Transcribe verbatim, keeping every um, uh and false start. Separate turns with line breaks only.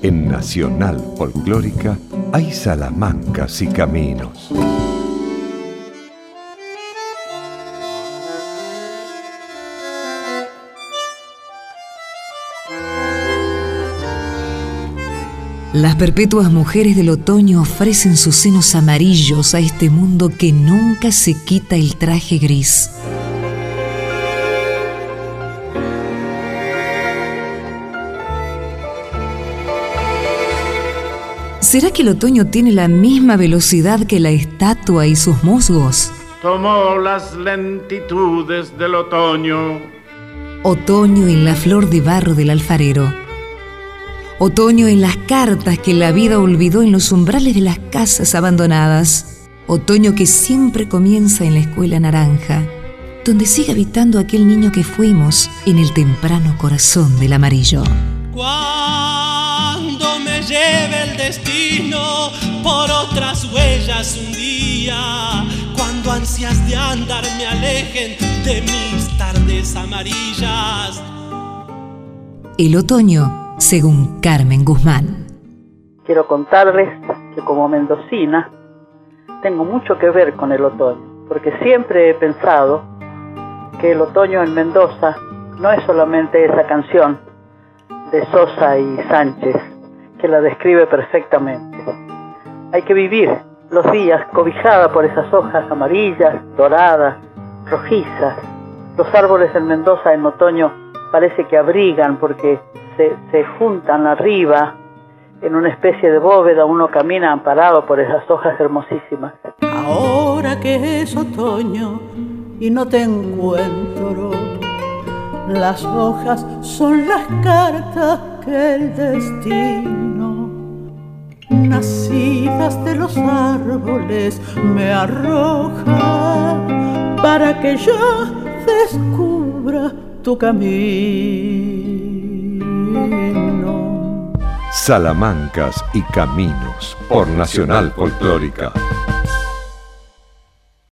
En Nacional Folclórica hay salamancas y caminos.
Las perpetuas mujeres del otoño ofrecen sus senos amarillos a este mundo que nunca se quita el traje gris. ¿Será que el otoño tiene la misma velocidad que la estatua y sus musgos?
Tomó las lentitudes del otoño.
Otoño en la flor de barro del alfarero. Otoño en las cartas que la vida olvidó en los umbrales de las casas abandonadas. Otoño que siempre comienza en la escuela naranja, donde sigue habitando aquel niño que fuimos en el temprano corazón del amarillo.
Cuando me lleve el destino por otras huellas un día, cuando ansias de andar me alejen de mis tardes amarillas.
El otoño, según Carmen Guzmán.
Quiero contarles que como mendocina tengo mucho que ver con el otoño, porque siempre he pensado que el otoño en Mendoza no es solamente esa canción de Sosa y Sánchez, que la describe perfectamente. Hay que vivir los días cobijada por esas hojas amarillas, doradas, rojizas. Los árboles en Mendoza en otoño parece que abrigan porque se, se juntan arriba en una especie de bóveda. Uno camina amparado por esas hojas hermosísimas.
Ahora que es otoño y no te encuentro, las hojas son las cartas que el destino, nacidas de los árboles, me arroja para que yo descubra tu camino.
Salamancas y caminos por Nacional Folclórica.